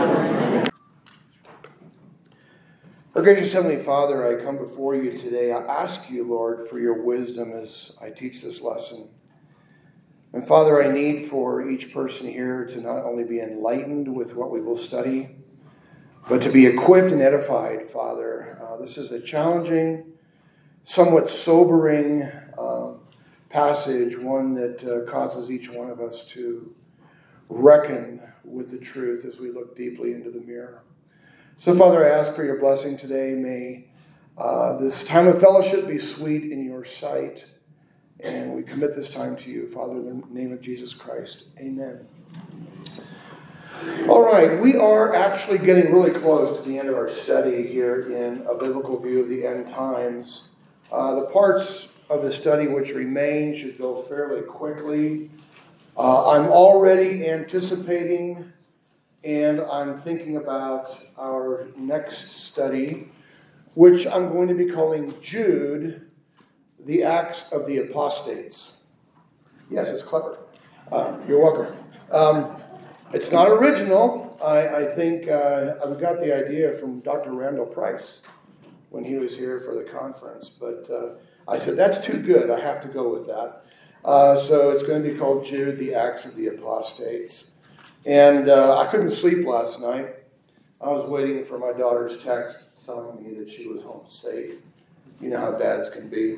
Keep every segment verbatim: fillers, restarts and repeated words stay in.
Our gracious Heavenly Father, I come before you today. I ask you, Lord, for your wisdom as I teach this lesson. And Father, I need for each person here to not only be enlightened with what we will study, but to be equipped and edified, Father. Uh, this is a challenging, somewhat sobering uh, passage, one that uh, causes each one of us to reckon with the truth as we look deeply into the mirror. So, Father, I ask for your blessing today. May uh, this time of fellowship be sweet in your sight. And we commit this time to you, Father, in the name of Jesus Christ. Amen. All right, we are actually getting really close to the end of our study here in A Biblical View of the End Times. Uh, the parts of the study which remain should go fairly quickly. Uh, I'm already anticipating and I'm thinking about our next study, which I'm going to be calling Jude, the Acts of the Apostates. Yes, it's clever. Uh, you're welcome. Um, it's not original. I, I think uh, I got the idea from Doctor Randall Price when he was here for the conference. But uh, I said, that's too good. I have to go with that. Uh, so it's going to be called Jude, the Acts of the Apostates. And uh, I couldn't sleep last night. I was waiting for my daughter's text telling me that she was home safe. You know how dads can be.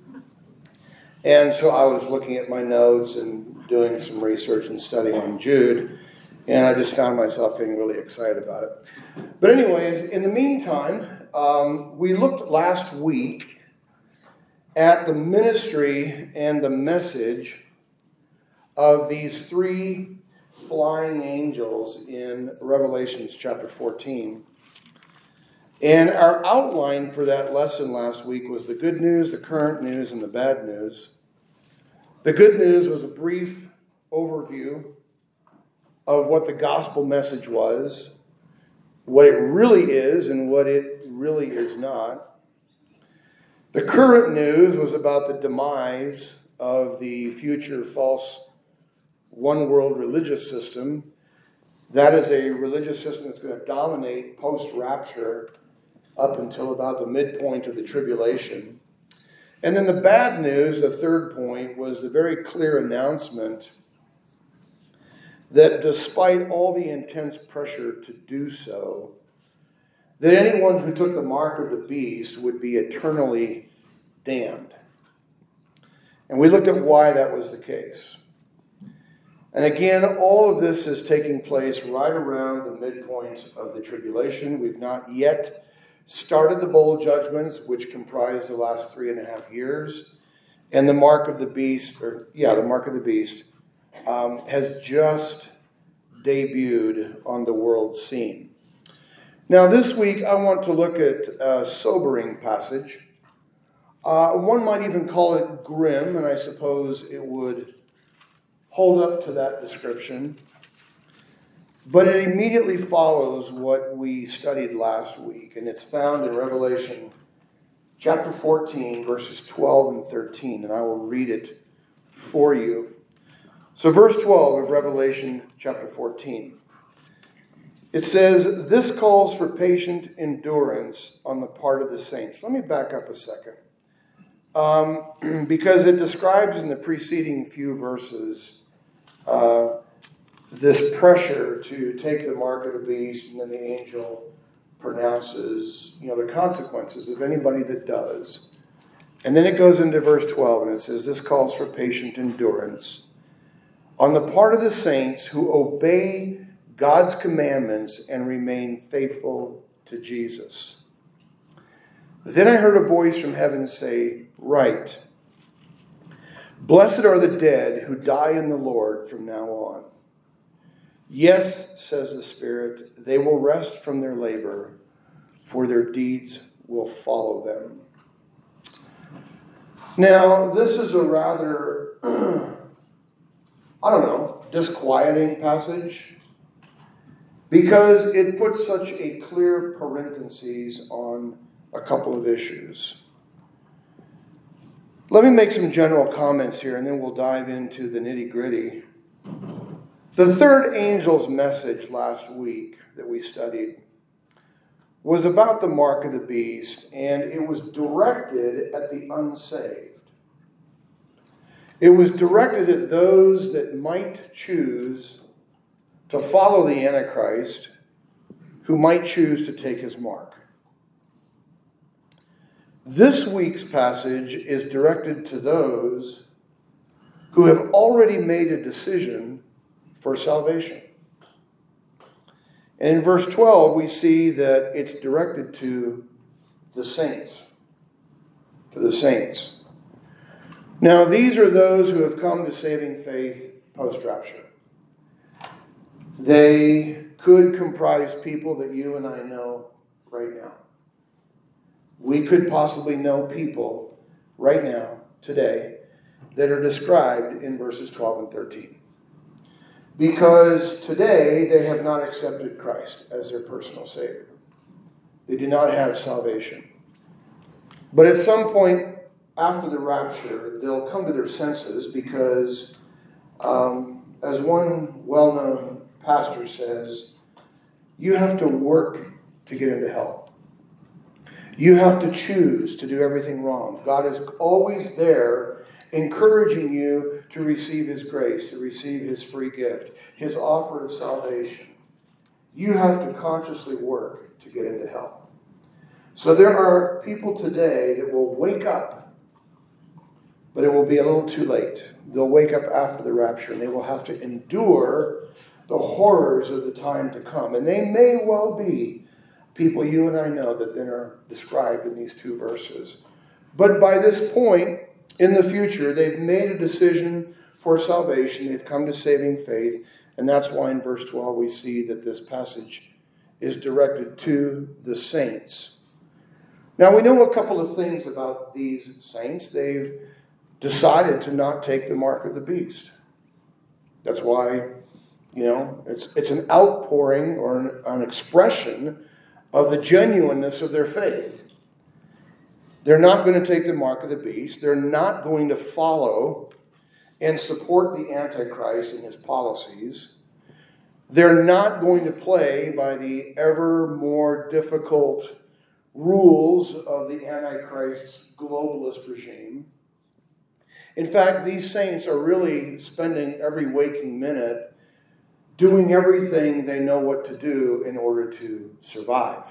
And so I was looking at my notes and doing some research and study on Jude, and I just found myself getting really excited about it. But anyways, in the meantime, um, we looked last week at the ministry and the message of these three flying angels in Revelation chapter fourteen. And our outline for that lesson last week was the good news, the current news, and the bad news. The good news was a brief overview of what the gospel message was, what it really is and what it really is not. The current news was about the demise of the future false one-world religious system. That is a religious system that's going to dominate post-rapture up until about the midpoint of the tribulation. And then the bad news, the third point, was the very clear announcement that despite all the intense pressure to do so, that anyone who took the mark of the beast would be eternally damned. And we looked at why that was the case. And again, all of this is taking place right around the midpoint of the tribulation. We've not yet started the bowl judgments, which comprise the last three and a half years. And the mark of the beast, or yeah, the mark of the beast, um, has just debuted on the world scene. Now, this week, I want to look at a sobering passage. Uh, one might even call it grim, and I suppose it would hold up to that description. But it immediately follows what we studied last week, and it's found in Revelation chapter fourteen, verses twelve and thirteen, and I will read it for you. So verse twelve of Revelation chapter fourteen. It says, "This calls for patient endurance on the part of the saints." Let me back up a second. Um, because it describes in the preceding few verses uh, this pressure to take the mark of the beast, and then the angel pronounces, you know, the consequences of anybody that does. And then it goes into verse twelve, and it says, "This calls for patient endurance on the part of the saints who obey God's commandments and remain faithful to Jesus." Then I heard a voice from heaven say, "Write, blessed are the dead who die in the Lord from now on. Yes, says the Spirit, they will rest from their labor, for their deeds will follow them." Now, this is a rather, I don't know, disquieting passage, because it puts such a clear parenthesis on a couple of issues. Let me make some general comments here, and then we'll dive into the nitty-gritty. The third angel's message last week that we studied was about the mark of the beast, and it was directed at the unsaved. It was directed at those that might choose to follow the Antichrist, who might choose to take his mark. This week's passage is directed to those who have already made a decision for salvation. And in verse twelve, we see that it's directed to the saints. To the saints. Now, these are those who have come to saving faith post-rapture. They could comprise people that you and I know right now. We could possibly know people right now, today, that are described in verses twelve and thirteen. Because today they have not accepted Christ as their personal Savior. They do not have salvation. But at some point after the rapture, they'll come to their senses because, um, as one well-known pastor says, you have to work to get into hell. You have to choose to do everything wrong. God is always there encouraging you to receive his grace, to receive his free gift, his offer of salvation. You have to consciously work to get into hell. So there are people today that will wake up, but it will be a little too late. They'll wake up after the rapture, and they will have to endure the horrors of the time to come. And they may well be people you and I know that then are described in these two verses. But by this point, in the future, they've made a decision for salvation. They've come to saving faith. And that's why in verse twelve we see that this passage is directed to the saints. Now we know a couple of things about these saints. They've decided to not take the mark of the beast. That's why, you know, it's, it's an outpouring or an, an expression of the genuineness of their faith. They're not going to take the mark of the beast. They're not going to follow and support the Antichrist and his policies. They're not going to play by the ever more difficult rules of the Antichrist's globalist regime. In fact, these saints are really spending every waking minute doing everything they know what to do in order to survive.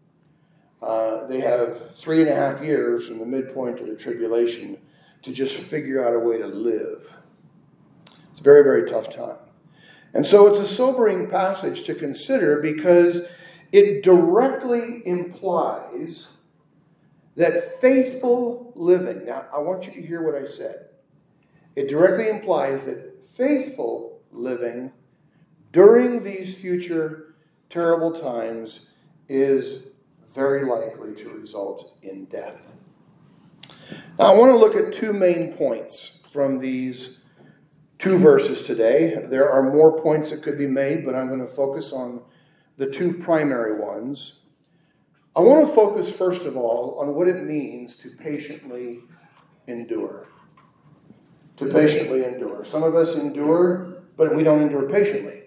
Uh, they have three and a half years from the midpoint of the tribulation to just figure out a way to live. It's a very, very tough time. And so it's a sobering passage to consider because it directly implies that faithful living, now I want you to hear what I said. It directly implies that faithful living during these future terrible times is very likely to result in death. Now, I want to look at two main points from these two verses today. There are more points that could be made, but I'm going to focus on the two primary ones. I want to focus, first of all, on what it means to patiently endure. To patiently endure. Some of us endure, but we don't endure patiently.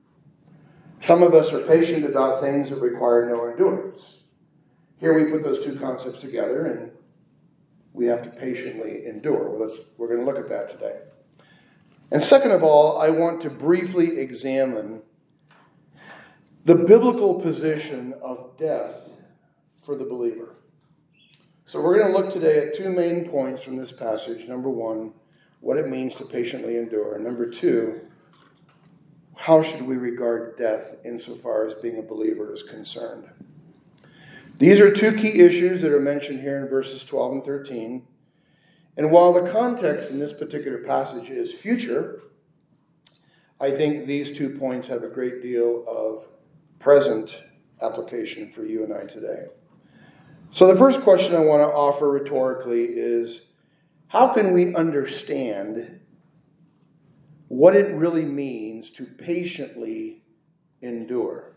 Some of us are patient about things that require no endurance. Here we put those two concepts together, and we have to patiently endure. Well, let's, we're going to look at that today. And second of all, I want to briefly examine the biblical position of death for the believer. So we're going to look today at two main points from this passage. Number one, what it means to patiently endure. And number two, how should we regard death insofar as being a believer is concerned. These are two key issues that are mentioned here in verses twelve and thirteen. And while the context in this particular passage is future, I think these two points have a great deal of present application for you and I today. So the first question I want to offer rhetorically is, how can we understand what it really means to patiently endure?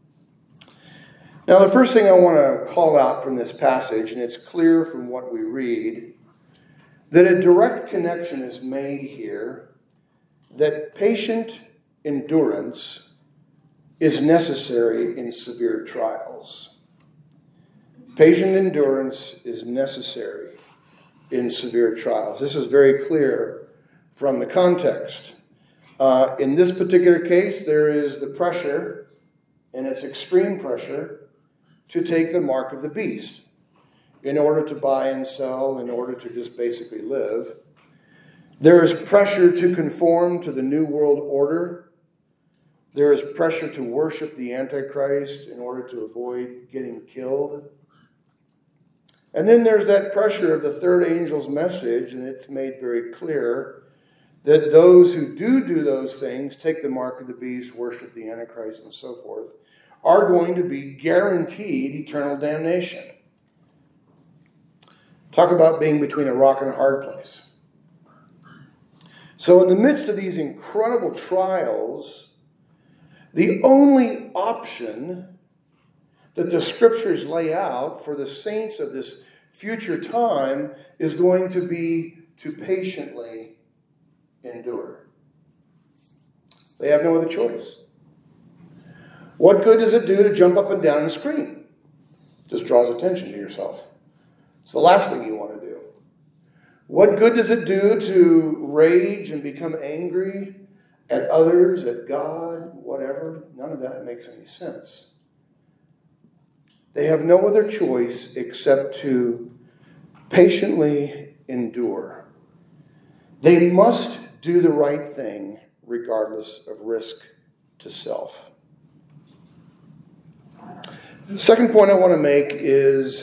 Now, the first thing I want to call out from this passage, and it's clear from what we read, that a direct connection is made here that patient endurance is necessary in severe trials. Patient endurance is necessary in severe trials. This is very clear from the context. Uh, in this particular case, there is the pressure, and it's extreme pressure, to take the mark of the beast in order to buy and sell, in order to just basically live. There is pressure to conform to the New World Order. There is pressure to worship the Antichrist in order to avoid getting killed. And then there's that pressure of the third angel's message, and it's made very clear that those who do do those things, take the mark of the beast, worship the Antichrist, and so forth, are going to be guaranteed eternal damnation. Talk about being between a rock and a hard place. So in the midst of these incredible trials, the only option that the scriptures lay out for the saints of this future time is going to be to patiently endure. They have no other choice. What good does it do to jump up and down and scream? Just draws attention to yourself. It's the last thing you want to do. What good does it do to rage and become angry at others, at God, whatever? None of that makes any sense. They have no other choice except to patiently endure. They must do the right thing regardless of risk to self. The second point I want to make is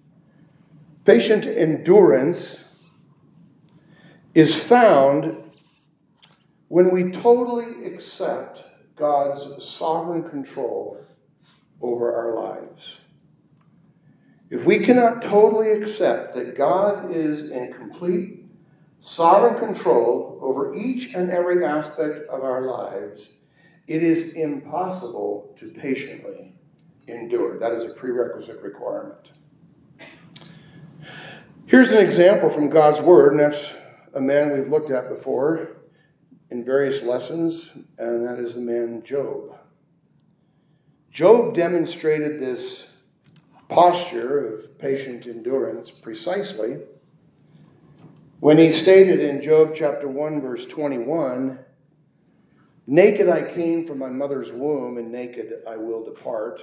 patient endurance is found when we totally accept God's sovereign control over our lives. If we cannot totally accept that God is in complete sovereign control over each and every aspect of our lives, it is impossible to patiently endure. That is a prerequisite requirement. Here's an example from God's Word, and that's a man we've looked at before in various lessons, and that is the man Job. Job demonstrated this posture of patient endurance precisely when he stated in Job chapter one, verse twenty-one, "Naked I came from my mother's womb, and naked I will depart.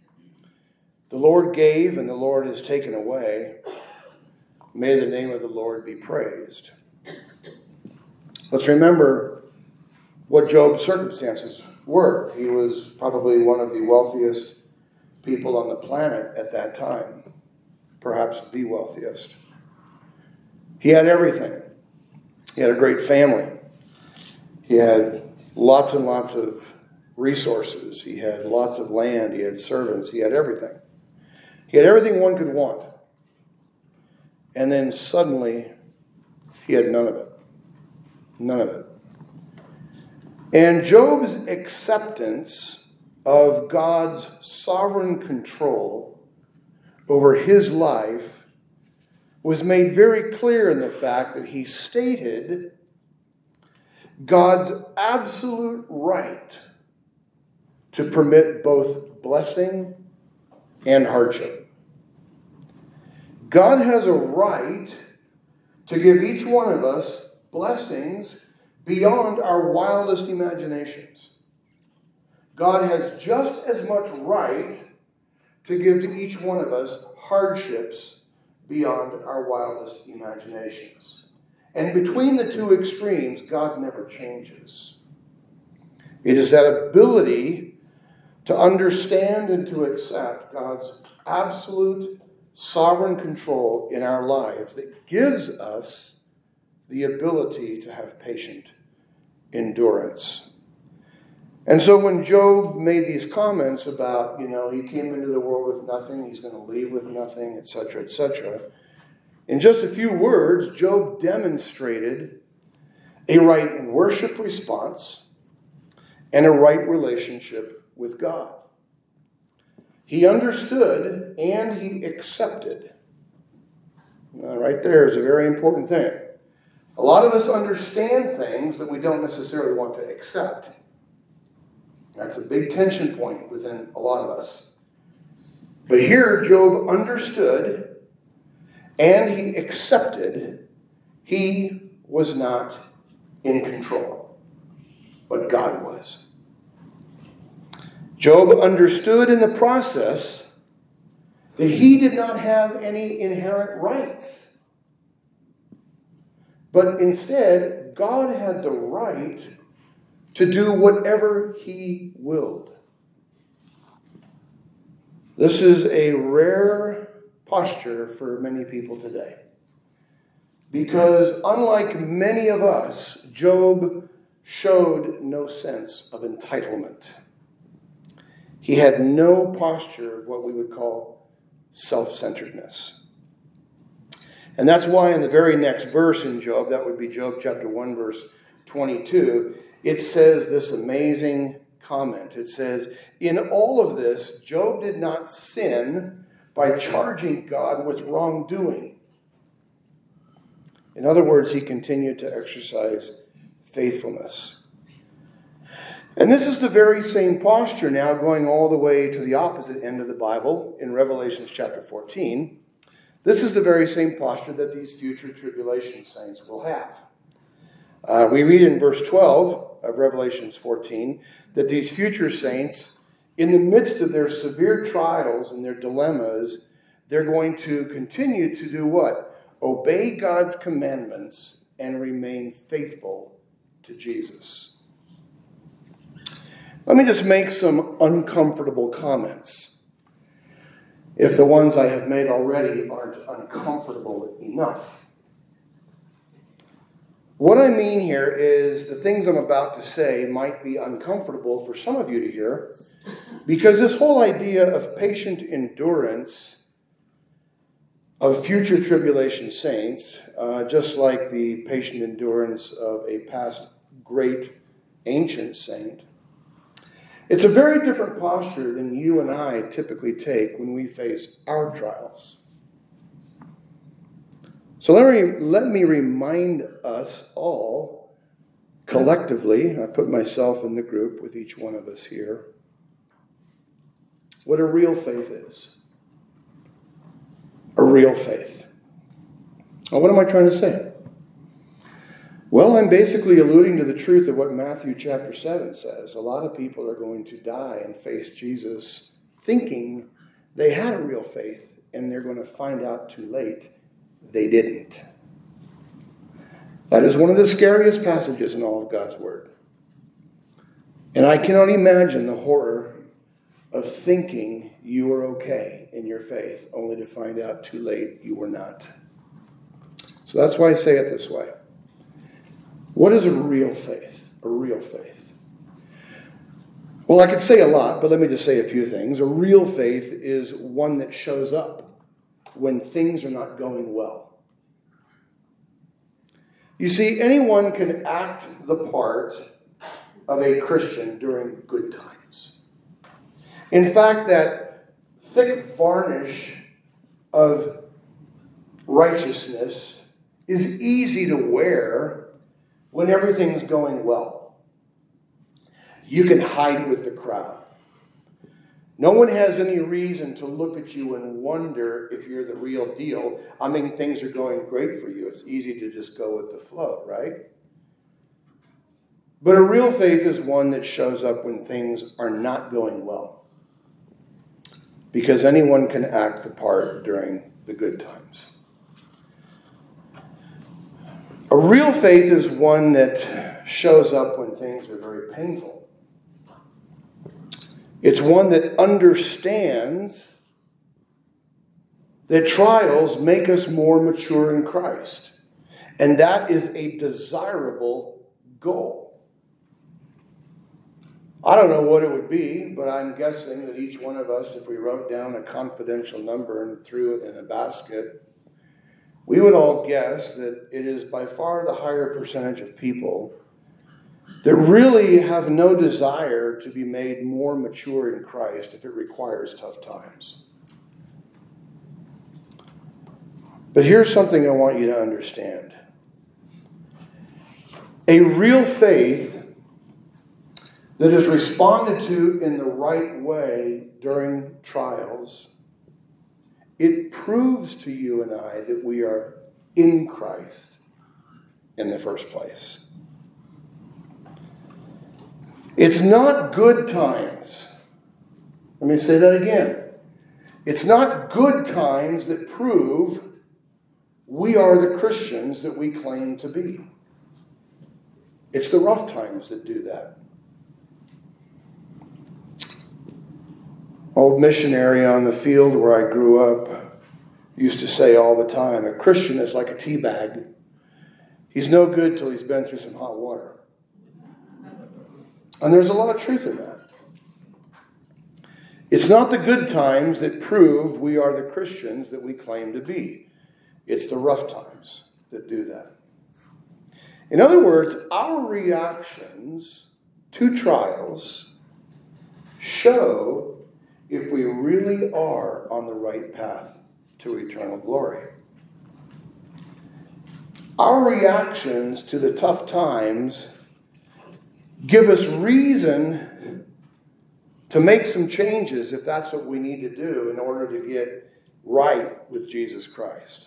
The Lord gave, and the Lord has taken away. May the name of the Lord be praised." Let's remember what Job's circumstances were. He was probably one of the wealthiest people on the planet at that time, perhaps the wealthiest. He had everything. He had a great family. He had lots and lots of resources. He had lots of land. He had servants. He had everything. He had everything one could want. And then suddenly, he had none of it. None of it. And Job's acceptance of God's sovereign control over his life was made very clear in the fact that he stated God's absolute right to permit both blessing and hardship. God has a right to give each one of us blessings beyond our wildest imaginations. God has just as much right to give to each one of us hardships beyond our wildest imaginations. And between the two extremes, God never changes. It is that ability to understand and to accept God's absolute sovereign control in our lives that gives us the ability to have patient endurance. And so when Job made these comments about, you know, he came into the world with nothing, he's going to leave with nothing, et cetera, et cetera, in just a few words, Job demonstrated a right worship response and a right relationship with God. He understood and he accepted. Now, right there is a very important thing. A lot of us understand things that we don't necessarily want to accept. That's a big tension point within a lot of us. But here Job understood and he accepted he was not in control, but God was. Job understood in the process that he did not have any inherent rights. But instead, God had the right to do whatever he willed. This is a rare posture for many people today. Because unlike many of us, Job showed no sense of entitlement. He had no posture of what we would call self-centeredness. And that's why in the very next verse in Job, that would be Job chapter one, verse twenty-two, it says this amazing comment. It says, in all of this, Job did not sin by charging God with wrongdoing. In other words, he continued to exercise faithfulness. And this is the very same posture now going all the way to the opposite end of the Bible in Revelation chapter fourteen. This is the very same posture that these future tribulation saints will have. Uh, we read in verse twelve of Revelation fourteen that these future saints, in the midst of their severe trials and their dilemmas, they're going to continue to do what? Obey God's commandments and remain faithful to Jesus. Let me just make some uncomfortable comments, if the ones I have made already aren't uncomfortable enough. What I mean here is the things I'm about to say might be uncomfortable for some of you to hear, because this whole idea of patient endurance of future tribulation saints, uh, just like the patient endurance of a past great ancient saint, it's a very different posture than you and I typically take when we face our trials. So let me, let me remind us all, collectively, I put myself in the group with each one of us here, what a real faith is. A real faith. Now, what am I trying to say? Well, I'm basically alluding to the truth of what Matthew chapter seven says. A lot of people are going to die and face Jesus thinking they had a real faith, and they're going to find out too late they didn't. That is one of the scariest passages in all of God's Word. And I cannot imagine the horror of thinking you were okay in your faith, only to find out too late you were not. So that's why I say it this way. What is a real faith? A real faith. Well, I could say a lot, but let me just say a few things. A real faith is one that shows up when things are not going well. You see, anyone can act the part of a Christian during good times. In fact, that thick varnish of righteousness is easy to wear when everything's going well. You can hide with the crowd. No one has any reason to look at you and wonder if you're the real deal. I mean, things are going great for you. It's easy to just go with the flow, right? But a real faith is one that shows up when things are not going well. Because anyone can act the part during the good times. A real faith is one that shows up when things are very painful. It's one that understands that trials make us more mature in Christ. And that is a desirable goal. I don't know what it would be, but I'm guessing that each one of us, if we wrote down a confidential number and threw it in a basket, we would all guess that it is by far the higher percentage of people that really have no desire to be made more mature in Christ if it requires tough times. But here's something I want you to understand. A real faith that is responded to in the right way during trials, it proves to you and I that we are in Christ in the first place. It's not good times. Let me say that again. It's not good times that prove we are the Christians that we claim to be. It's the rough times that do that. Old missionary on the field where I grew up used to say all the time, a Christian is like a tea bag. He's no good till he's been through some hot water. And there's a lot of truth in that. It's not the good times that prove we are the Christians that we claim to be. It's the rough times that do that. In other words, our reactions to trials show if we really are on the right path to eternal glory. Our reactions to the tough times give us reason to make some changes if that's what we need to do in order to get right with Jesus Christ.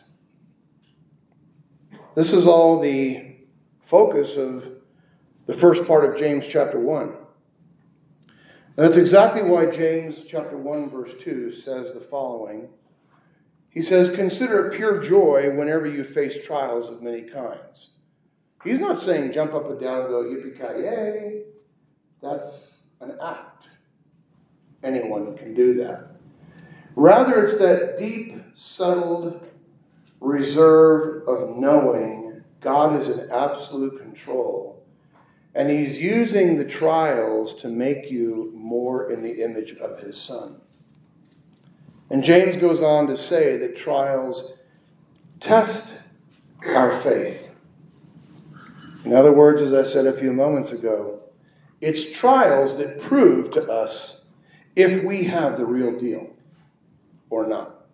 This is all the focus of the first part of James chapter one. And that's exactly why James chapter one verse two says the following. He says, consider it pure joy whenever you face trials of many kinds. He's not saying jump up and down and go yippee-ki-yay. That's an act. Anyone can do that. Rather, it's that deep, settled reserve of knowing God is in absolute control. And he's using the trials to make you more in the image of his Son. And James goes on to say that trials test our faith. In other words, as I said a few moments ago, it's trials that prove to us if we have the real deal or not.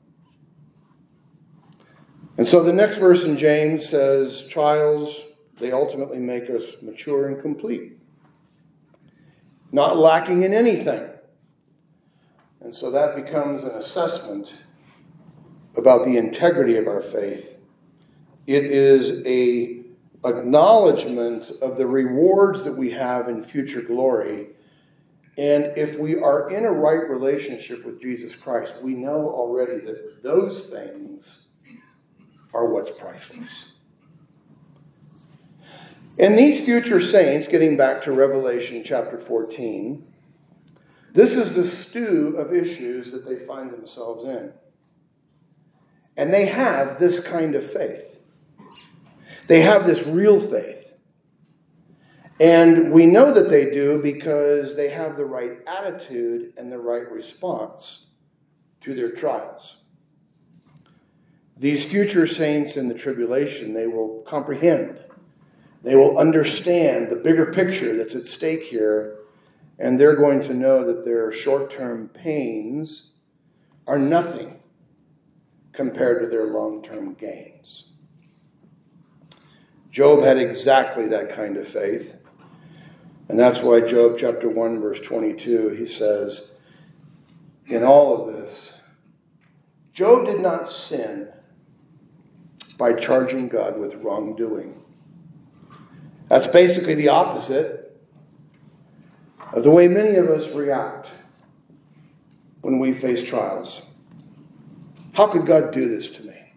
And so the next verse in James says, trials, they ultimately make us mature and complete, not lacking in anything. And so that becomes an assessment about the integrity of our faith. It is a acknowledgement of the rewards that we have in future glory. And if we are in a right relationship with Jesus Christ, we know already that those things are what's priceless. And these future saints, getting back to Revelation chapter fourteen, this is the stew of issues that they find themselves in. And they have this kind of faith. They have this real faith. And we know that they do because they have the right attitude and the right response to their trials. These future saints in the tribulation, they will comprehend. They will understand the bigger picture that's at stake here. And they're going to know that their short-term pains are nothing compared to their long-term gains. Job had exactly that kind of faith. And that's why Job chapter one, verse twenty-two, he says, in all of this, Job did not sin by charging God with wrongdoing. That's basically the opposite of the way many of us react when we face trials. How could God do this to me?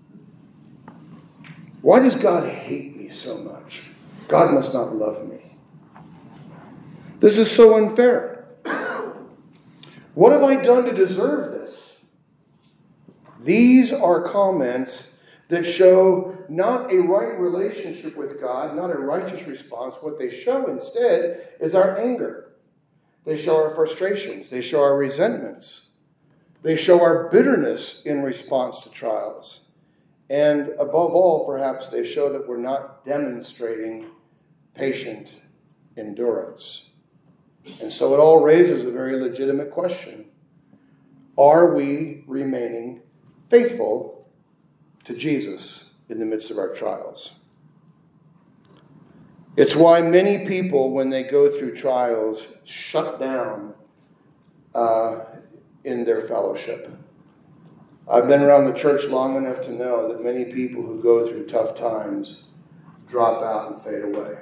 Why does God hate me so much? God must not love me. This is so unfair. What have I done to deserve this? These are comments that show not a right relationship with God, not a righteous response. What they show instead is our anger. They show our frustrations. They show our resentments. They show our bitterness in response to trials. And above all, perhaps, they show that we're not demonstrating patient endurance. And so it all raises a very legitimate question. Are we remaining faithful to Jesus in the midst of our trials? It's why many people, when they go through trials, shut down uh, in their fellowship. I've been around the church long enough to know that many people who go through tough times drop out and fade away.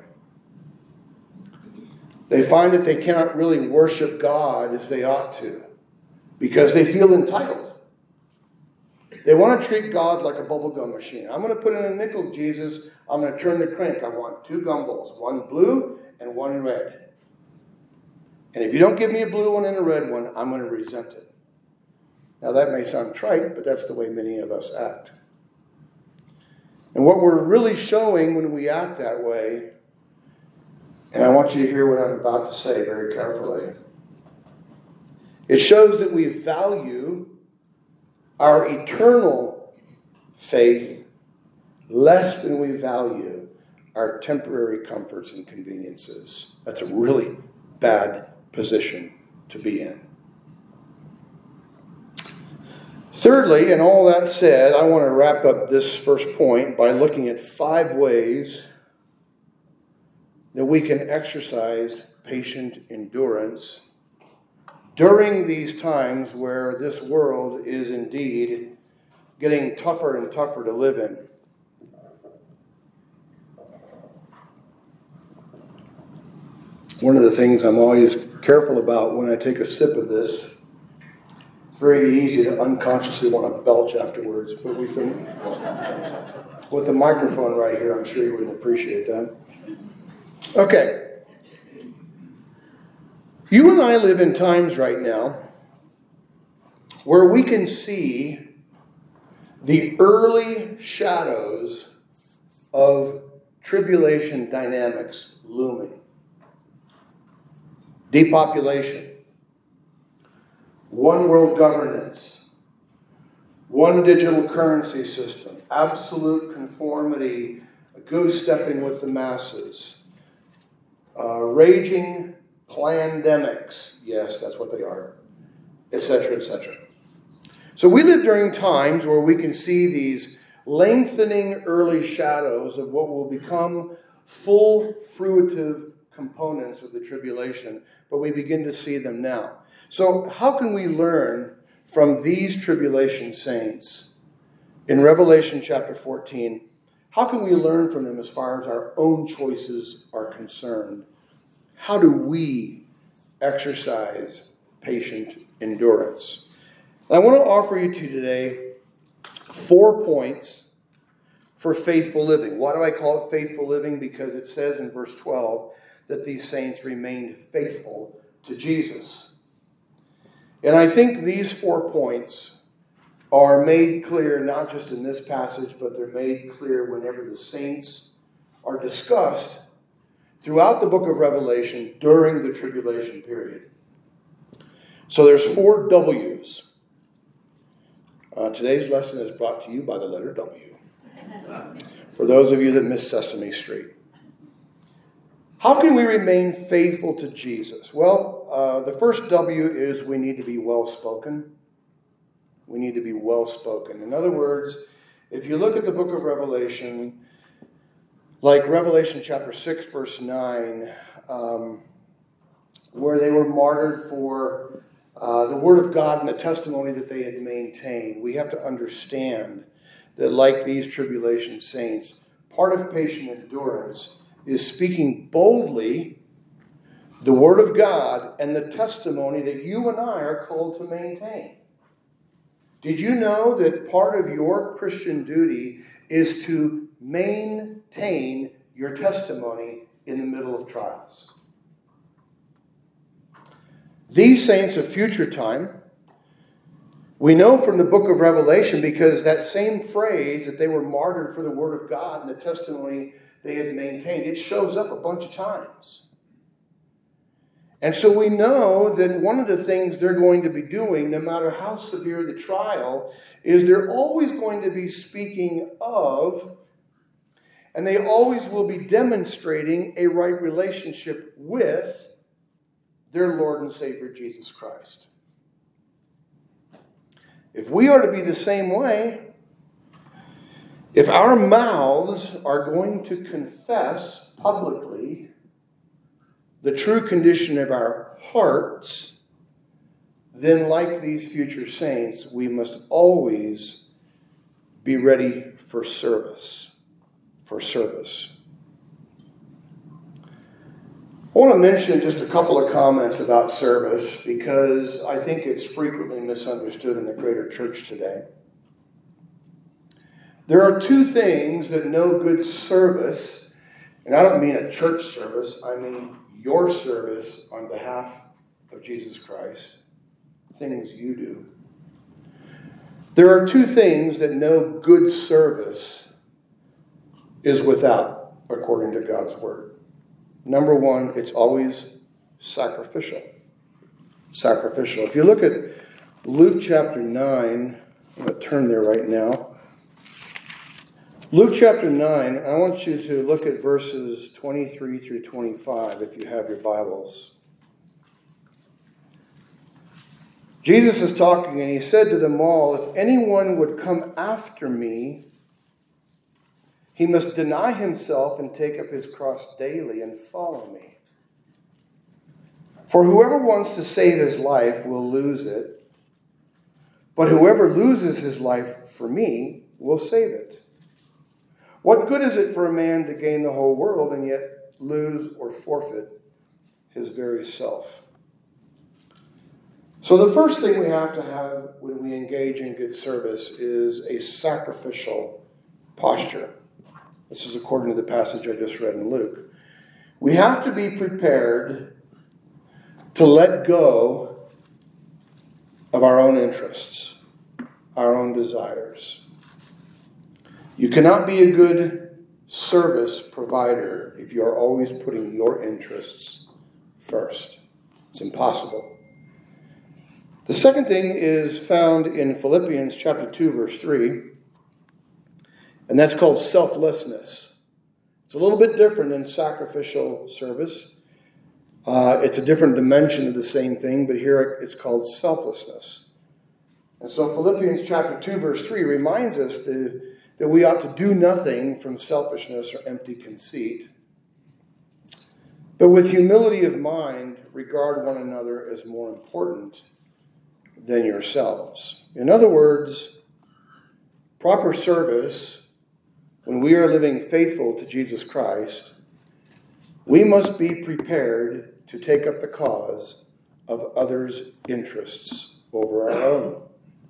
They find that they cannot really worship God as they ought to because they feel entitled. They want to treat God like a bubblegum machine. I'm going to put in a nickel, Jesus. I'm going to turn the crank. I want two gumballs, one blue and one red. And if you don't give me a blue one and a red one, I'm going to resent it. Now that may sound trite, but that's the way many of us act. And what we're really showing when we act that way, and I want you to hear what I'm about to say very carefully, it shows that we value our eternal faith less than we value our temporary comforts and conveniences. That's a really bad position to be in. Thirdly, and all that said, I want to wrap up this first point by looking at five ways that we can exercise patient endurance during these times where this world is indeed getting tougher and tougher to live in. One of the things I'm always careful about when I take a sip of this, it's very easy to unconsciously want to belch afterwards, but with the, with the microphone right here, I'm sure you wouldn't appreciate that. Okay. You and I live in times right now where we can see the early shadows of tribulation dynamics looming. Depopulation, one world governance, one digital currency system, absolute conformity, goose-stepping with the masses, uh, raging pandemics, yes, that's what they are, et cetera, et cetera. So we live during times where we can see these lengthening early shadows of what will become full fruitive components of the tribulation, but we begin to see them now. So how can we learn from these tribulation saints in Revelation chapter fourteen? How can we learn from them as far as our own choices are concerned? How do we exercise patient endurance? And I want to offer you to today four points for faithful living. Why do I call it faithful living? Because it says in verse twelve that these saints remained faithful to Jesus. And I think these four points are made clear not just in this passage, but they're made clear whenever the saints are discussed throughout the book of Revelation during the tribulation period. So there's four W's. Uh, today's lesson is brought to you by the letter W. For those of you that miss Sesame Street. How can we remain faithful to Jesus? Well, uh, the first W is we need to be well-spoken. We need to be well-spoken. In other words, if you look at the book of Revelation, like Revelation chapter six, verse nine, um, where they were martyred for uh, the word of God and the testimony that they had maintained, we have to understand that like these tribulation saints, part of patient endurance is speaking boldly the word of God and the testimony that you and I are called to maintain. Did you know that part of your Christian duty is to maintain your testimony in the middle of trials? These saints of future time, we know from the book of Revelation, because that same phrase that they were martyred for the word of God and the testimony they had maintained, it shows up a bunch of times. And so we know that one of the things they're going to be doing, no matter how severe the trial, is they're always going to be speaking of, and they always will be demonstrating a right relationship with their Lord and Savior, Jesus Christ. If we are to be the same way, If our mouths are going to confess publicly the true condition of our hearts, then like these future saints, we must always be ready for service. For service. I want to mention just a couple of comments about service because I think it's frequently misunderstood in the greater church today. There are two things that no good service, and I don't mean a church service, I mean your service on behalf of Jesus Christ, things you do. There are two things that no good service is without, according to God's word. Number one, it's always sacrificial. Sacrificial. If you look at Luke chapter nine, I'm going to turn there right now. Luke chapter nine, I want you to look at verses twenty-three through twenty-five if you have your Bibles. Jesus is talking and he said to them all, if anyone would come after me, he must deny himself and take up his cross daily and follow me. For whoever wants to save his life will lose it, but whoever loses his life for me will save it. What good is it for a man to gain the whole world and yet lose or forfeit his very self? So the first thing we have to have when we engage in good service is a sacrificial posture. This is according to the passage I just read in Luke. We have to be prepared to let go of our own interests, our own desires. You cannot be a good service provider if you are always putting your interests first. It's impossible. The second thing is found in Philippians chapter two, verse three. And that's called selflessness. It's a little bit different than sacrificial service. Uh, it's a different dimension of the same thing, but here it's called selflessness. And so Philippians chapter two, verse three reminds us to, that we ought to do nothing from selfishness or empty conceit, but with humility of mind, regard one another as more important than yourselves. In other words, proper service, when we are living faithful to Jesus Christ, we must be prepared to take up the cause of others' interests over our own.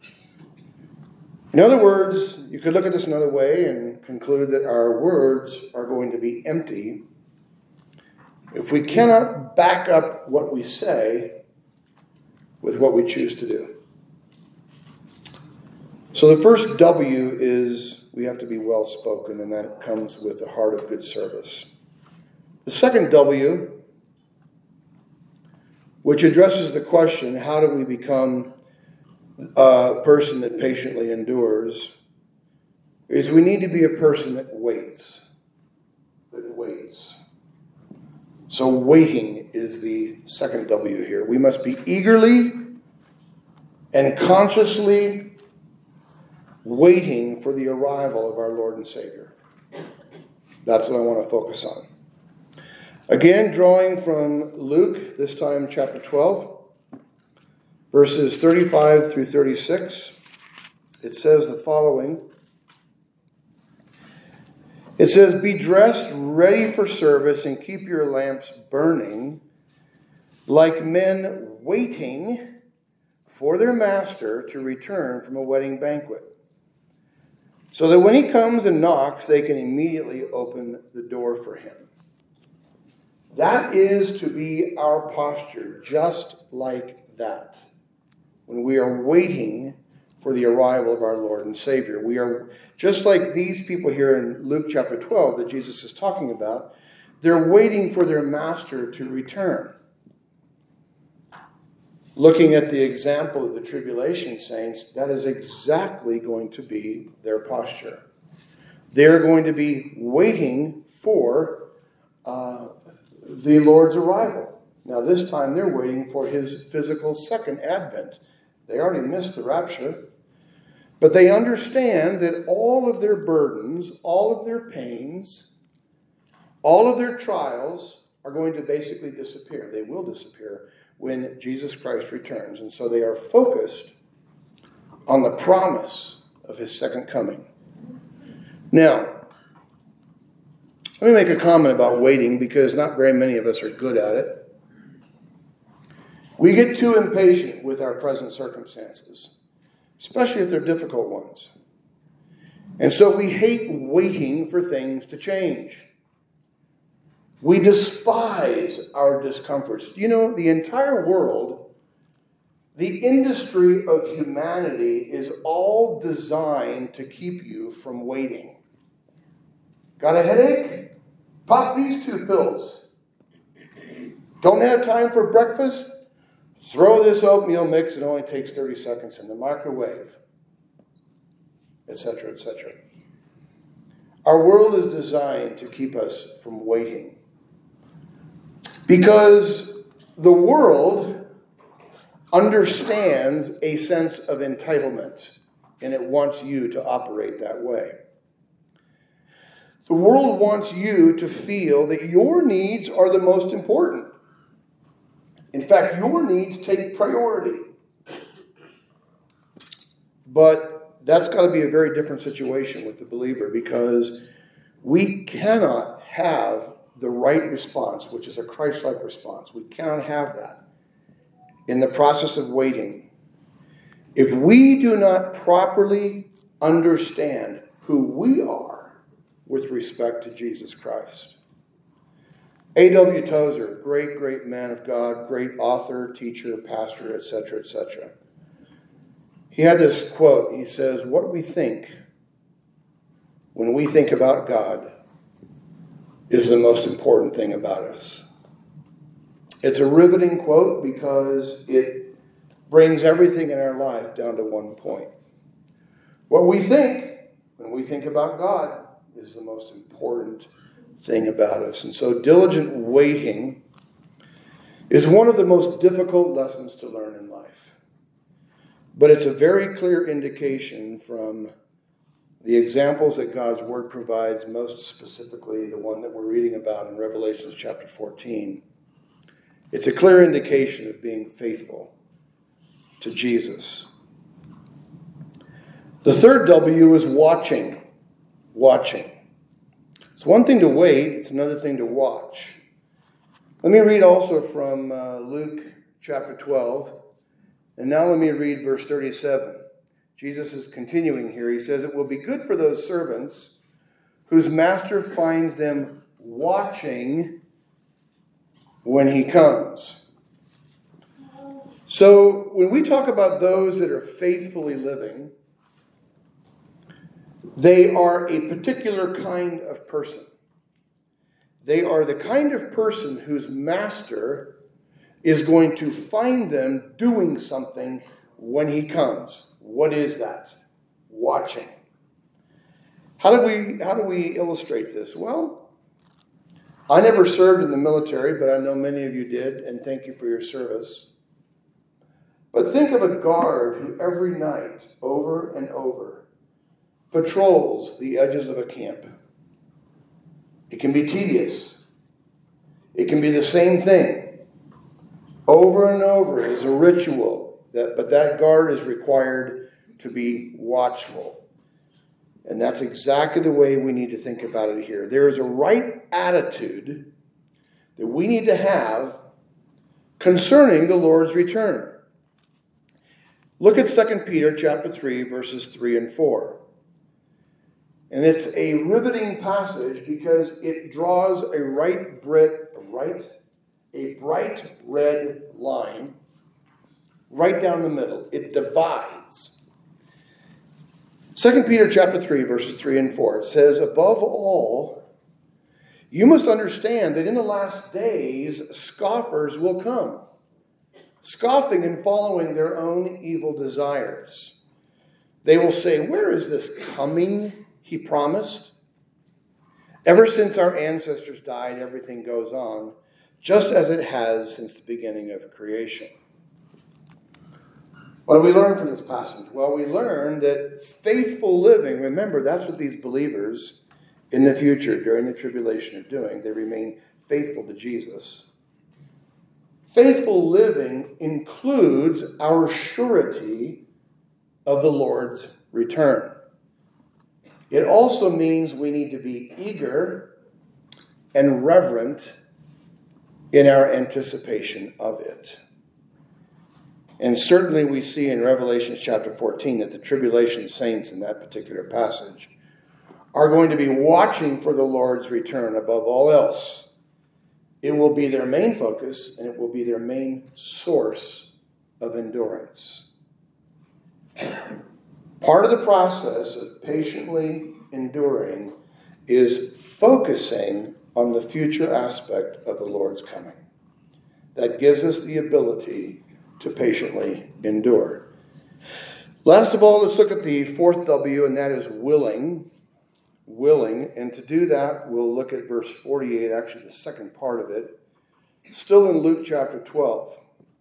In other words, you could look at this another way and conclude that our words are going to be empty if we cannot back up what we say with what we choose to do. So the first W is we have to be well-spoken, and that comes with a heart of good service. The second W, which addresses the question, how do we become a person that patiently endures, is we need to be a person that waits. That waits. So waiting is the second W here. We must be eagerly and consciously waiting for the arrival of our Lord and Savior. That's what I want to focus on. Again, drawing from Luke, this time chapter twelve, verses thirty-five through thirty-six, it says the following. It says, be dressed, ready for service, and keep your lamps burning, like men waiting for their master to return from a wedding banquet, so that when he comes and knocks, they can immediately open the door for him. That is to be our posture, just like that. When we are waiting for the arrival of our Lord and Savior. We are just like these people here in Luke chapter twelve that Jesus is talking about. They're waiting for their master to return. Looking at the example of the tribulation saints, that is exactly going to be their posture. They're going to be waiting for uh, the Lord's arrival. Now this time they're waiting for his physical second advent. They already missed the rapture. But they understand that all of their burdens, all of their pains, all of their trials are going to basically disappear. They will disappear when Jesus Christ returns. And so they are focused on the promise of his second coming. Now, let me make a comment about waiting, because not very many of us are good at it. We get too impatient with our present circumstances, especially if they're difficult ones. And so we hate waiting for things to change. We despise our discomforts. Do you know, the entire world, the industry of humanity is all designed to keep you from waiting. Got a headache? Pop these two pills. Don't have time for breakfast? Throw this oatmeal mix. It only takes thirty seconds in the microwave, et cetera, et cetera. Our world is designed to keep us from waiting, because the world understands a sense of entitlement, and it wants you to operate that way. The world wants you to feel that your needs are the most important. In fact, your needs take priority. But that's got to be a very different situation with the believer, because we cannot have the right response, which is a Christ-like response. We cannot have that in the process of waiting if we do not properly understand who we are with respect to Jesus Christ. A W Tozer, great, great man of God, great author, teacher, pastor, et cetera, et cetera. He had this quote. He says, "What we think when we think about God is the most important thing about us." It's a riveting quote because it brings everything in our life down to one point. What we think when we think about God is the most important thing about us. And so diligent waiting is one of the most difficult lessons to learn in life. But it's a very clear indication from the examples that God's Word provides, most specifically the one that we're reading about in Revelation chapter fourteen. It's a clear indication of being faithful to Jesus. The third W is watching. Watching. It's one thing to wait, it's another thing to watch. Let me read also from uh, Luke chapter twelve. And now let me read verse thirty-seven. Jesus is continuing here. He says, "It will be good for those servants whose master finds them watching when he comes." So when we talk about those that are faithfully living, they are a particular kind of person. They are the kind of person whose master is going to find them doing something when he comes. What is that? Watching. How do we, how do we illustrate this? Well, I never served in the military, but I know many of you did, and thank you for your service. But think of a guard who every night, over and over, patrols the edges of a camp. It can be tedious. It can be the same thing. Over and over is a ritual, that, but that guard is required to be watchful. And that's exactly the way we need to think about it here. There is a right attitude that we need to have concerning the Lord's return. Look at Second Peter chapter three, verses three and four. And it's a riveting passage because it draws a right, Brit, right, a bright red line right down the middle. It divides. Second Peter chapter three, verses three and four. It says, "Above all, you must understand that in the last days scoffers will come, scoffing and following their own evil desires. They will say, 'Where is this coming he promised?' Ever since our ancestors died, everything goes on, just as it has since the beginning of creation." What do we learn from this passage? Well, we learn that faithful living, remember, that's what these believers in the future during the tribulation are doing. They remain faithful to Jesus. Faithful living includes our surety of the Lord's return. It also means we need to be eager and reverent in our anticipation of it. And certainly we see in Revelation chapter fourteen that the tribulation saints in that particular passage are going to be watching for the Lord's return above all else. It will be their main focus, and it will be their main source of endurance. Part of the process of patiently enduring is focusing on the future aspect of the Lord's coming. That gives us the ability to patiently endure. Last of all, let's look at the fourth W, and that is willing. Willing. And to do that, we'll look at verse forty-eight, actually the second part of it. Still in Luke chapter twelve.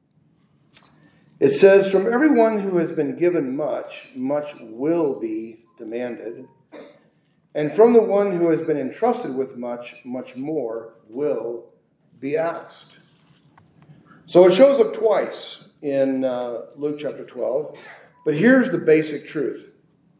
It says, "From everyone who has been given much, much will be demanded. And from the one who has been entrusted with much, much more will be asked." So it shows up twice in uh, Luke chapter twelve. But here's the basic truth.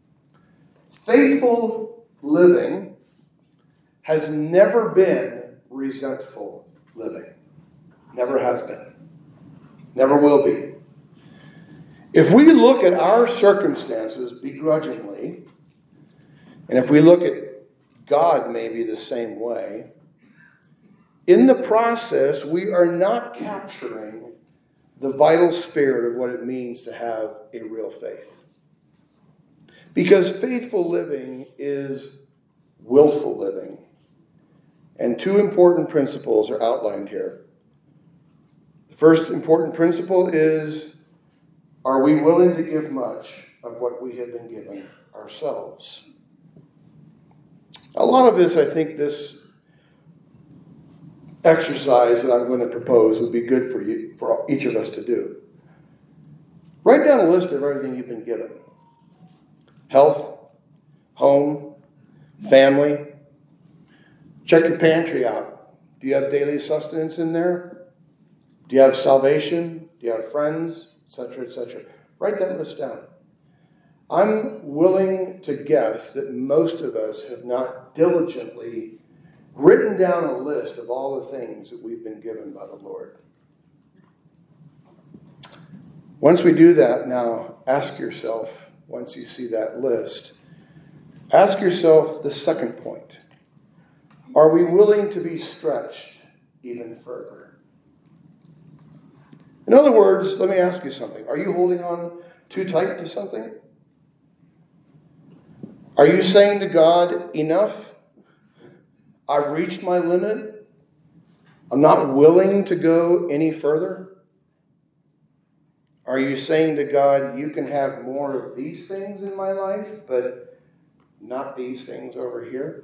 Faithful living has never been resentful living. Never has been. Never will be. If we look at our circumstances begrudgingly, and if we look at God maybe the same way, in the process we are not capturing the vital spirit of what it means to have a real faith. Because faithful living is willful living. And two important principles are outlined here. The first important principle is, are we willing to give much of what we have been given ourselves? A lot of this, I think this exercise that I'm going to propose would be good for you, for each of us to do. Write down a list of everything you've been given. Health, home, family. Check your pantry out. Do you have daily sustenance in there? Do you have salvation? Do you have friends? Etc., et cetera. Write that list down. I'm willing to guess that most of us have not diligently written down a list of all the things that we've been given by the Lord. Once we do that, now ask yourself, once you see that list, ask yourself the second point. Are we willing to be stretched even further? In other words, let me ask you something. Are you holding on too tight to something? Are you saying to God, enough? I've reached my limit. I'm not willing to go any further. Are you saying to God, you can have more of these things in my life, but not these things over here?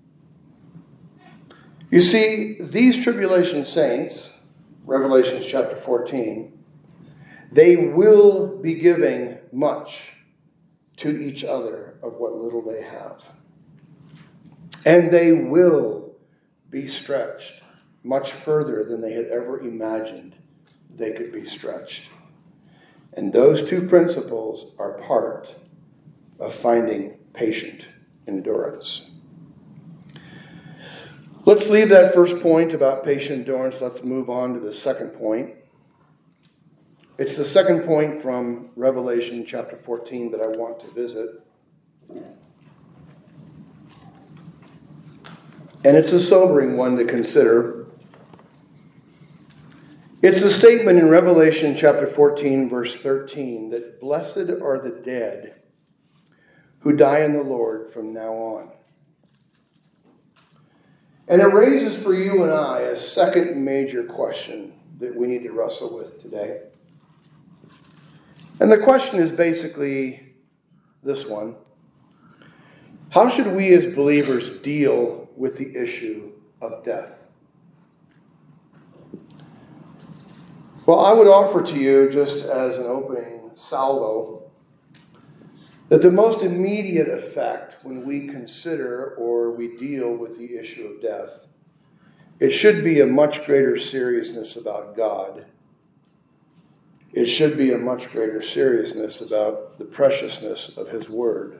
You see, these tribulation saints, Revelation chapter fourteen, they will be giving much to each other of what little they have. And they will be stretched much further than they had ever imagined they could be stretched. And those two principles are part of finding patient endurance. Let's leave that first point about patient endurance. Let's move on to the second point. It's the second point from Revelation chapter fourteen that I want to visit. And it's a sobering one to consider. It's the statement in Revelation chapter fourteen, verse thirteen, that blessed are the dead who die in the Lord from now on. And it raises for you and I a second major question that we need to wrestle with today. And the question is basically this one. How should we as believers deal with the issue of death? Well, I would offer to you, just as an opening salvo that the most immediate effect when we consider or we deal with the issue of death, it should be a much greater seriousness about God. It should be a much greater seriousness about the preciousness of his word.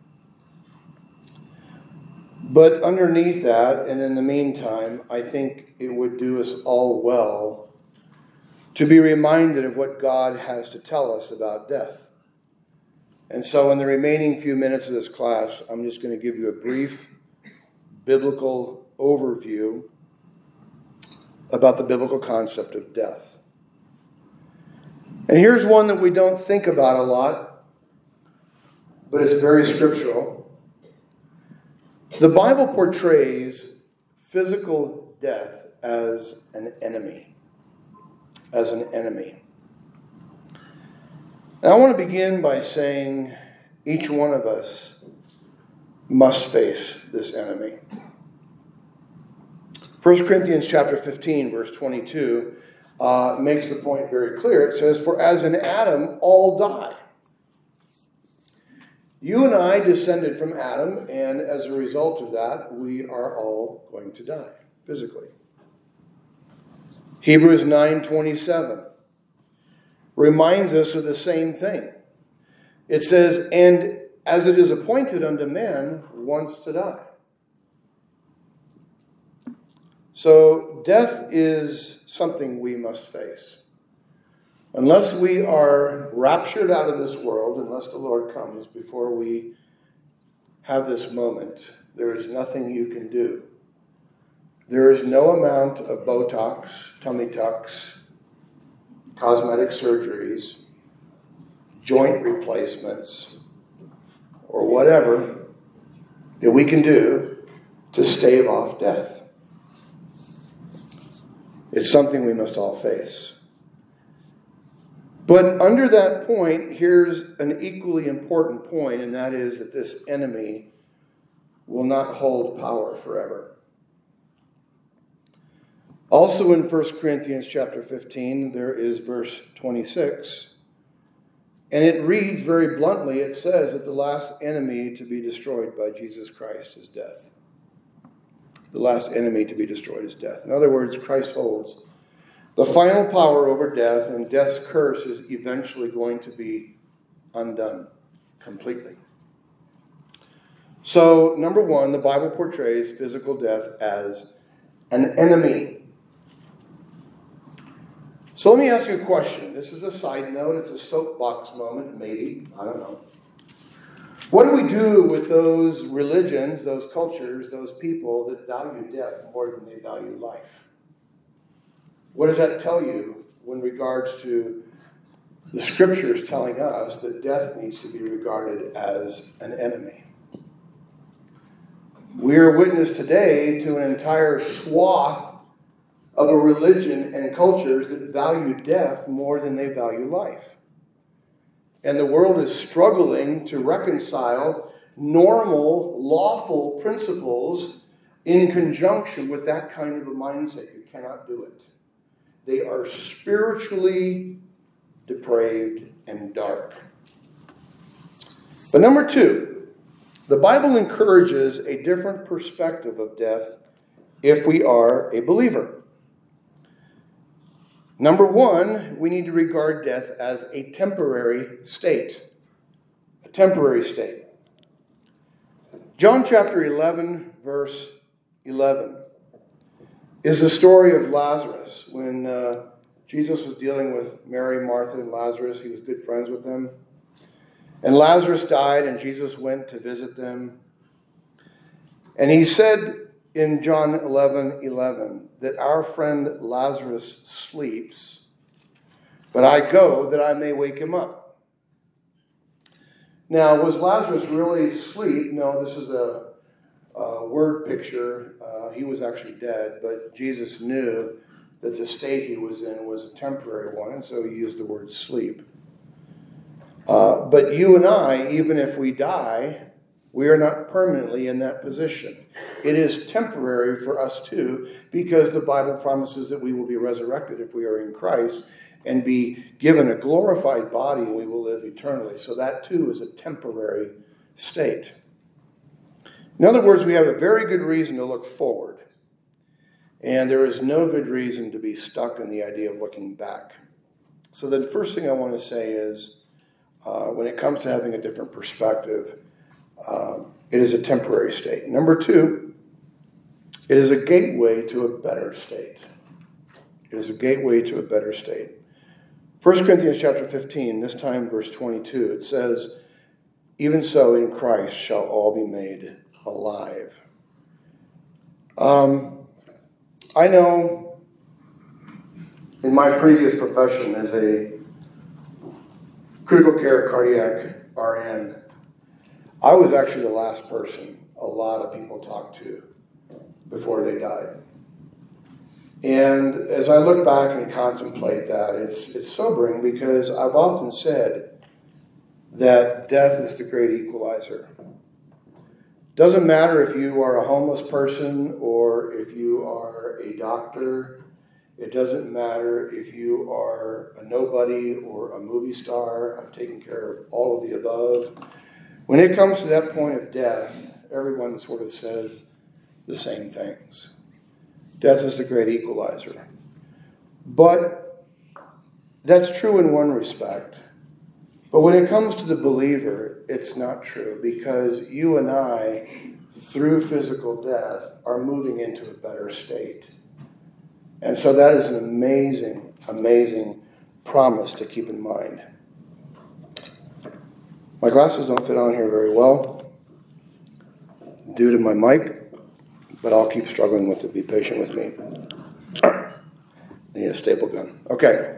But underneath that, and in the meantime, I think it would do us all well to be reminded of what God has to tell us about death. And so in the remaining few minutes of this class, I'm just going to give you a brief biblical overview about the biblical concept of death. And here's one that we don't think about a lot, but it's very scriptural. The Bible portrays physical death as an enemy. As an enemy. Now, I want to begin by saying each one of us must face this enemy. First Corinthians chapter fifteen, verse twenty-two, uh, makes the point very clear. It says, "For as in Adam all die." You and I descended from Adam, and as a result of that, we are all going to die physically. Hebrews nine twenty-seven reminds us of the same thing. It says, "And as it is appointed unto men once to die." So death is something we must face. Unless we are raptured out of this world, unless the Lord comes before we have this moment, there is nothing you can do. There is no amount of Botox, tummy tucks, cosmetic surgeries, joint replacements, or whatever that we can do to stave off death. It's something we must all face. But under that point, here's an equally important point, and that is that this enemy will not hold power forever. Also in First Corinthians chapter fifteen, there is verse twenty-six. And it reads very bluntly, it says that the last enemy to be destroyed by Jesus Christ is death. The last enemy to be destroyed is death. In other words, Christ holds the final power over death, and death's curse is eventually going to be undone completely. So, number one, the Bible portrays physical death as an enemy. So let me ask you a question. This is a side note. It's a soapbox moment, maybe. I don't know. What do we do with those religions, those cultures, those people that value death more than they value life? What does that tell you in regards to the scriptures telling us that death needs to be regarded as an enemy? We are witness today to an entire swath of a religion and cultures that value death more than they value life. And the world is struggling to reconcile normal, lawful principles in conjunction with that kind of a mindset. You cannot do it. They are spiritually depraved and dark. But number two, the Bible encourages a different perspective of death if we are a believer. Number one, we need to regard death as a temporary state. A temporary state. John chapter eleven, verse eleven, is the story of Lazarus. When uh, Jesus was dealing with Mary, Martha, and Lazarus, he was good friends with them. And Lazarus died, and Jesus went to visit them. And he said in John eleven eleven that our friend Lazarus sleeps, but I go that I may wake him up. Now, was Lazarus really asleep? No, this is a, a word picture. Uh, he was actually dead, but Jesus knew that the state he was in was a temporary one, and so he used the word sleep. Uh, but you and I, even if we die, we are not permanently in that position. It is temporary for us too, because the Bible promises that we will be resurrected if we are in Christ. and be given a glorified body, and we will live eternally. So that too is a temporary state. In other words, we have a very good reason to look forward. And there is no good reason to be stuck in the idea of looking back. So the first thing I want to say is, uh, when it comes to having a different perspective, um, it is a temporary state. Number two, it is a gateway to a better state. It is a gateway to a better state. First Corinthians chapter fifteen, this time verse twenty-two, it says, "Even so in Christ shall all be made alive." Um... I know in my previous profession as a critical care cardiac R N, I was actually the last person a lot of people talked to before they died. And as I look back and contemplate that, it's, it's sobering because I've often said that death is the great equalizer. Doesn't matter if you are a homeless person or if you are a doctor. It doesn't matter if you are a nobody or a movie star. I've taken care of all of the above. When it comes to that point of death, everyone sort of says the same things. Death is the great equalizer. But that's true in one respect. But when it comes to the believer, it's not true, because you and I, through physical death, are moving into a better state. And so that is an amazing, amazing promise to keep in mind. My glasses don't fit on here very well due to my mic, but I'll keep struggling with it. Be patient with me. I need a staple gun. Okay.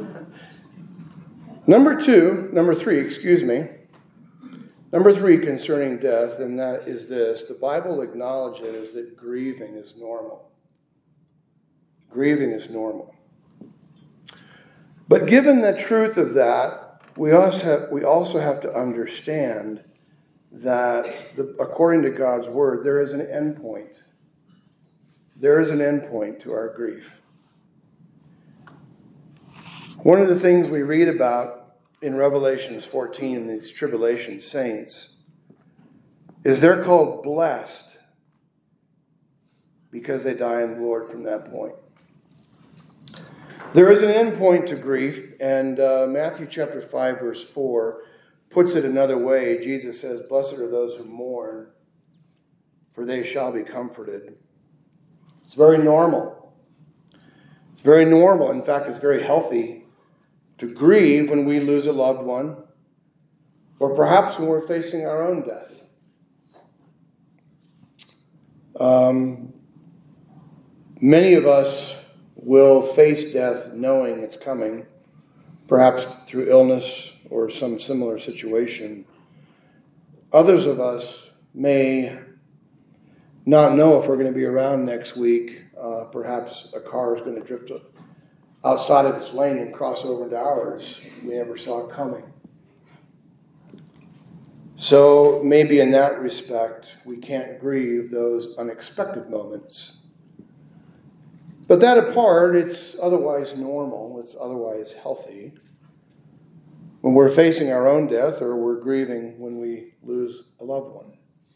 Number two, number three, excuse me. Number three concerning death, and that is this. The Bible acknowledges that grieving is normal. Grieving is normal. But given the truth of that, we also have, we also have to understand that the, according to God's word, there is an end point. There is an end point to our grief. One of the things we read about in Revelation fourteen, in these tribulation saints, is they're called blessed because they die in the Lord from that point. There is an end point to grief, and uh, Matthew chapter five, verse four puts it another way. Jesus says, "Blessed are those who mourn, for they shall be comforted." It's very normal. It's very normal. In fact, it's very healthy to grieve when we lose a loved one, or perhaps when we're facing our own death. Um, many of us will face death knowing it's coming, perhaps through illness or some similar situation. Others of us may not know if we're going to be around next week. Uh, perhaps a car is going to drift outside of its lane and cross over into ours. We never saw it coming. So maybe in that respect, we can't grieve those unexpected moments. But that apart, it's otherwise normal. It's otherwise healthy. When we're facing our own death, or we're grieving when we lose a loved one.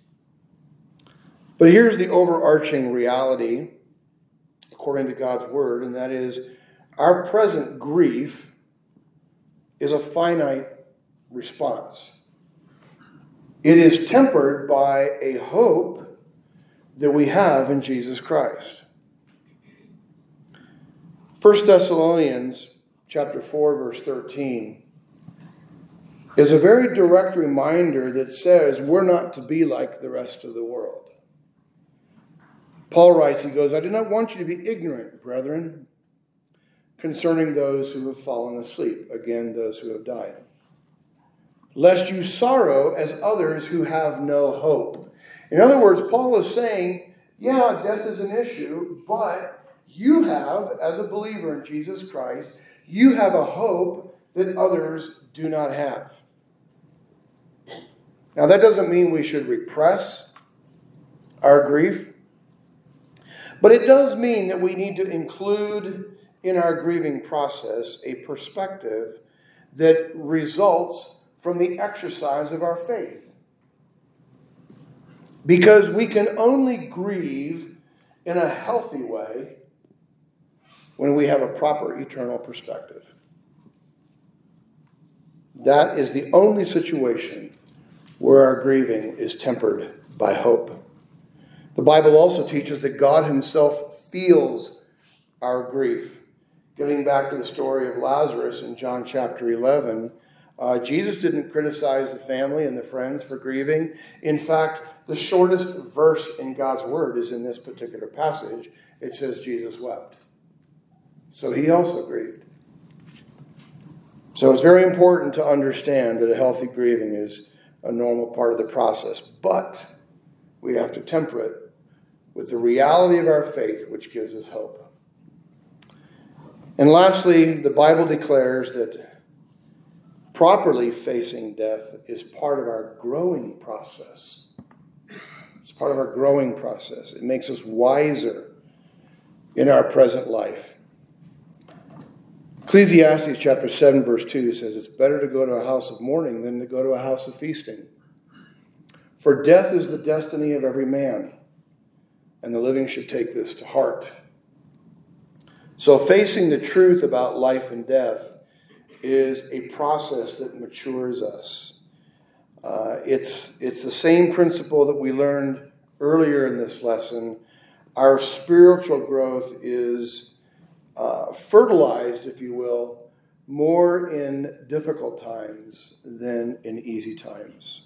But here's the overarching reality, according to God's word, and that is, our present grief is a finite response. It is tempered by a hope that we have in Jesus Christ. First Thessalonians chapter four, verse thirteen is a very direct reminder that says we're not to be like the rest of the world. Paul writes, he goes, "I do not want you to be ignorant, brethren, concerning those who have fallen asleep," again, those who have died, "lest you sorrow as others who have no hope." In other words, Paul is saying, yeah, death is an issue, but you have, as a believer in Jesus Christ, you have a hope that others do not have. Now, that doesn't mean we should repress our grief, but it does mean that we need to include in our grieving process a perspective that results from the exercise of our faith. Because we can only grieve in a healthy way when we have a proper eternal perspective. That is the only situation where our grieving is tempered by hope. The Bible also teaches that God himself feels our grief. Getting back to the story of Lazarus in John chapter eleven, uh, Jesus didn't criticize the family and the friends for grieving. In fact, the shortest verse in God's word is in this particular passage. It says Jesus wept. So he also grieved. So it's very important to understand that a healthy grieving is a normal part of the process. But we have to temper it with the reality of our faith, which gives us hope. And lastly, the Bible declares that properly facing death is part of our growing process. It's part of our growing process. It makes us wiser in our present life. Ecclesiastes chapter seven verse two says, it's better to go to a house of mourning than to go to a house of feasting. For death is the destiny of every man, and the living should take this to heart. So facing the truth about life and death is a process that matures us. Uh, it's, it's the same principle that we learned earlier in this lesson. Our spiritual growth is uh, fertilized, if you will, more in difficult times than in easy times.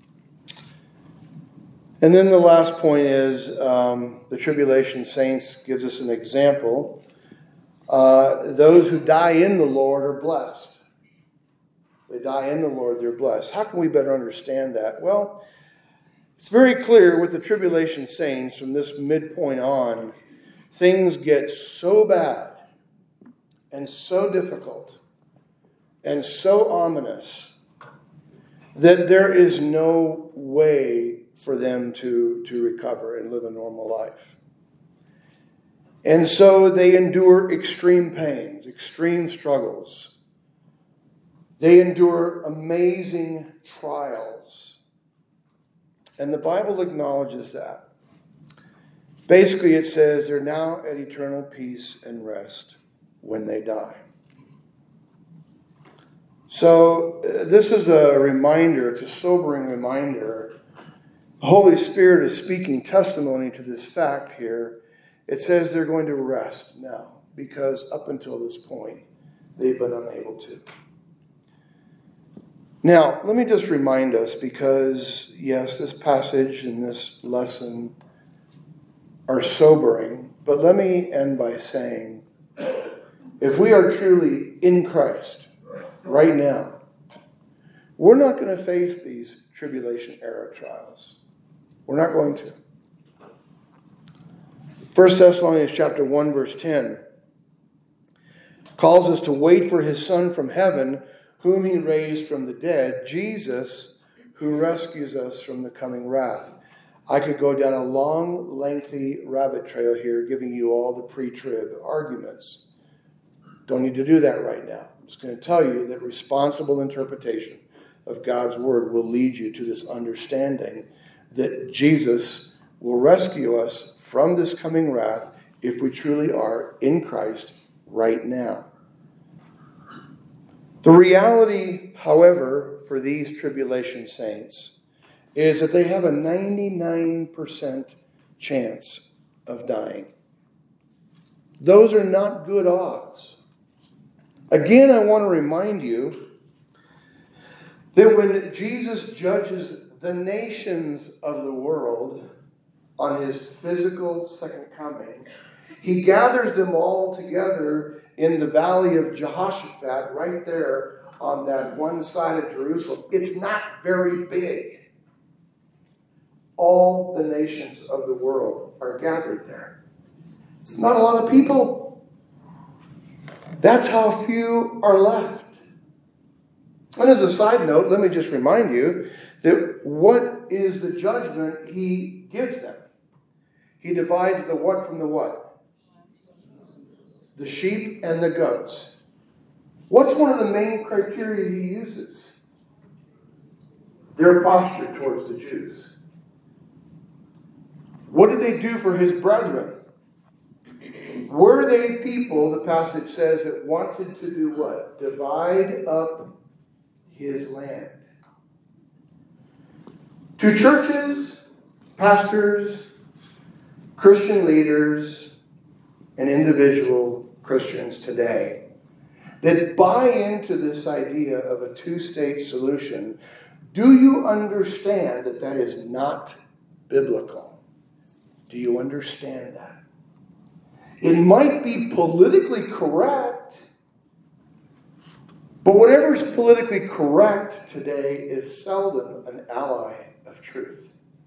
And then the last point is um, the tribulation saints gives us an example. Uh, those who die in the Lord are blessed. They die in the Lord, they're blessed. How can we better understand that? Well, it's very clear with the tribulation saints from this midpoint on, things get so bad and so difficult and so ominous that there is no way for them to, to recover and live a normal life. And so they endure extreme pains, extreme struggles. They endure amazing trials. And the Bible acknowledges that. Basically, it says they're now at eternal peace and rest when they die. So uh, this is a reminder, it's a sobering reminder. The Holy Spirit is speaking testimony to this fact here. It says they're going to rest now because up until this point, they've been unable to. Now, let me just remind us because, yes, this passage and this lesson are sobering, but let me end by saying, if we are truly in Christ right now, we're not going to face these tribulation-era trials. We're not going to. First Thessalonians chapter one, verse ten calls us to wait for his Son from heaven, whom he raised from the dead, Jesus, who rescues us from the coming wrath. I could go down a long, lengthy rabbit trail here, giving you all the pre-trib arguments. Don't need to do that right now. I'm just going to tell you that responsible interpretation of God's word will lead you to this understanding that Jesus will rescue us from this coming wrath if we truly are in Christ right now. The reality, however, for these tribulation saints is that they have a ninety-nine percent chance of dying. Those are not good odds. Again, I want to remind you that when Jesus judges the nations of the world on his physical second coming, he gathers them all together in the valley of Jehoshaphat, right there on that one side of Jerusalem. It's not very big. All the nations of the world are gathered there. It's not a lot of people. That's how few are left. And as a side note, let me just remind you that what is the judgment he gives them? He divides the what from the what? the sheep and the goats. What's one of the main criteria he uses? Their posture towards the Jews. What did they do for his brethren? Were they people, the passage says, that wanted to do what? Divide up his land. To churches, pastors, Christian leaders, and individual Christians today that buy into this idea of a two-state solution, do you understand that that is not biblical? Do you understand that? It might be politically correct, but whatever is politically correct today is seldom an ally of truth.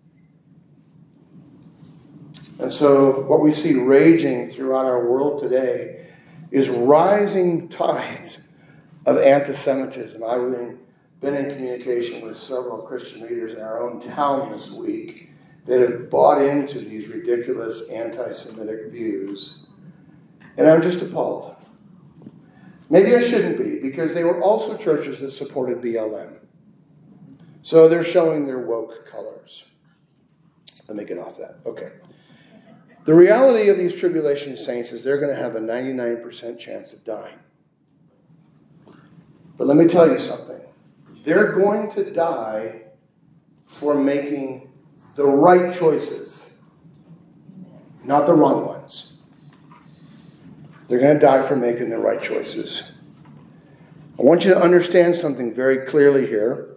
And so what we see raging throughout our world today is rising tides of anti-Semitism. I've been in communication with several Christian leaders in our own town this week that have bought into these ridiculous anti-Semitic views. And I'm just appalled. Maybe I shouldn't be, because they were also churches that supported B L M. So they're showing their woke colors. Let me get off that. Okay. The reality of these tribulation saints is they're going to have a ninety-nine percent chance of dying. But let me tell you something. They're going to die for making the right choices, not the wrong ones. They're going to die for making the right choices. I want you to understand something very clearly here.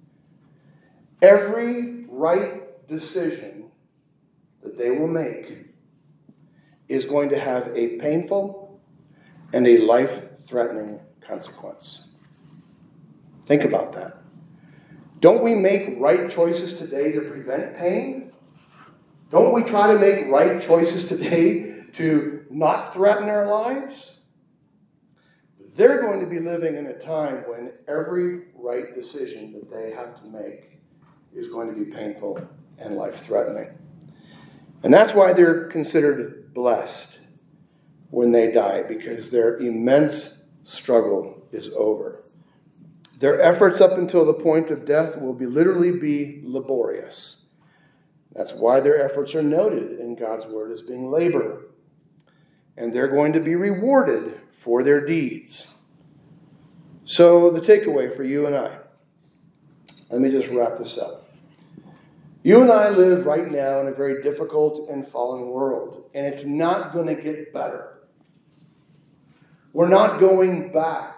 Every right decision that they will make is going to have a painful and a life-threatening consequence. Think about that. Don't we make right choices today to prevent pain? Don't we try to make right choices today to not threaten our lives? They're going to be living in a time when every right decision that they have to make is going to be painful and life-threatening. And that's why they're considered blessed when they die, because their immense struggle is over. Their efforts up until the point of death will be literally be laborious. That's why their efforts are noted in God's word as being labor. And they're going to be rewarded for their deeds. So the takeaway for you and I, let me just wrap this up. You and I live right now in a very difficult and fallen world, and it's not going to get better. We're not going back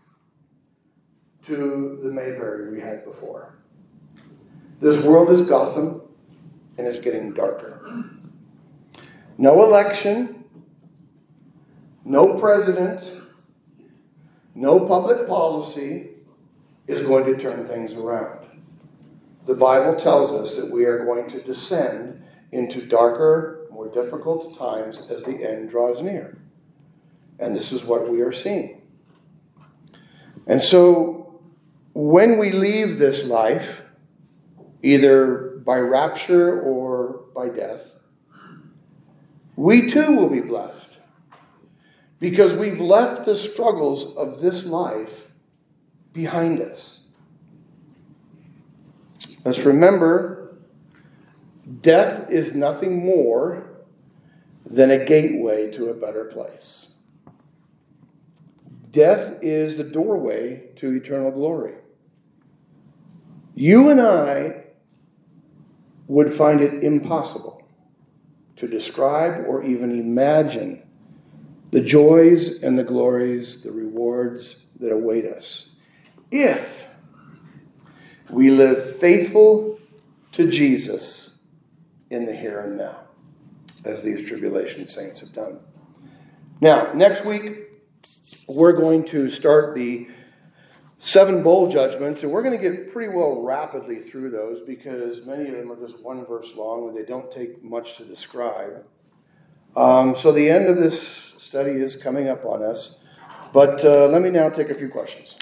to the Mayberry we had before. This world is Gotham, and it's getting darker. No election, no president, no public policy is going to turn things around. The Bible tells us that we are going to descend into darker, more difficult times as the end draws near. And this is what we are seeing. And so, when we leave this life, either by rapture or by death, we too will be blessed. Because we've left the struggles of this life behind us. Let's remember, death is nothing more than a gateway to a better place. Death is the doorway to eternal glory. You and I would find it impossible to describe or even imagine the joys and the glories, the rewards that await us if we live faithful to Jesus in the here and now, as these tribulation saints have done. Now, next week, we're going to start the seven bowl judgments, and we're going to get pretty well rapidly through those because many of them are just one verse long and they don't take much to describe. Um, so the end of this study is coming up on us, but uh, let me now take a few questions.